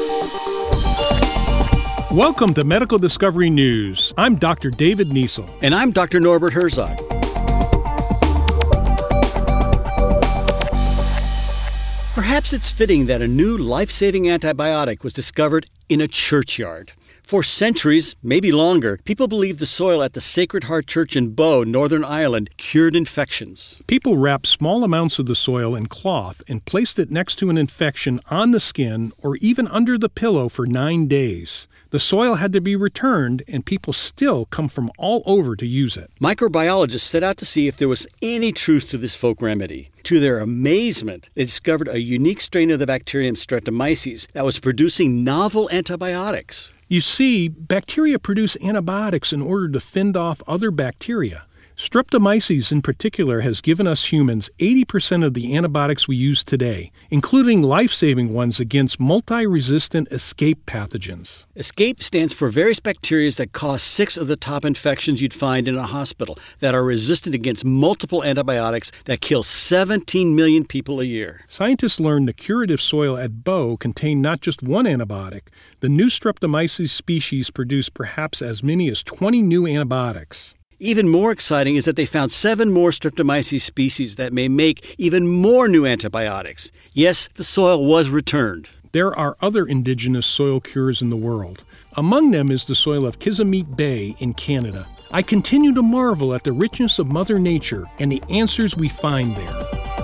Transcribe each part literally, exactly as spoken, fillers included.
Welcome to Medical Discovery News. I'm Doctor David Niesel. And I'm Doctor Norbert Herzog. Perhaps it's fitting that a new life-saving antibiotic was discovered in a churchyard. For centuries, maybe longer, people believed the soil at the Sacred Heart Church in Bow, Northern Ireland, cured infections. People wrapped small amounts of the soil in cloth and placed it next to an infection on the skin or even under the pillow for nine days. The soil had to be returned, and people still come from all over to use it. Microbiologists set out to see if there was any truth to this folk remedy. To their amazement, they discovered a unique strain of the bacterium Streptomyces that was producing novel antibiotics. You see, bacteria produce antibiotics in order to fend off other bacteria. Streptomyces in particular has given us humans eighty percent of the antibiotics we use today, including life-saving ones against multi-resistant escape pathogens. ESCAPE stands for various bacteria that cause six of the top infections you'd find in a hospital that are resistant against multiple antibiotics that kill seventeen million people a year. Scientists learned the curative soil at Bow contained not just one antibiotic. The new Streptomyces species produced perhaps as many as twenty new antibiotics. Even more exciting is that they found seven more Streptomyces species that may make even more new antibiotics. Yes, the soil was returned. There are other indigenous soil cures in the world. Among them is the soil of Kissimmee Bay in Canada. I continue to marvel at the richness of Mother Nature and the answers we find there.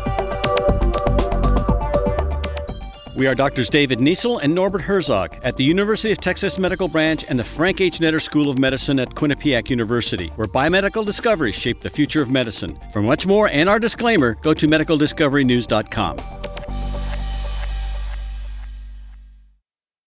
We are Doctors David Niesel and Norbert Herzog at the University of Texas Medical Branch and the Frank H. Netter School of Medicine at Quinnipiac University, where biomedical discoveries shape the future of medicine. For much more and our disclaimer, go to medical discovery news dot com.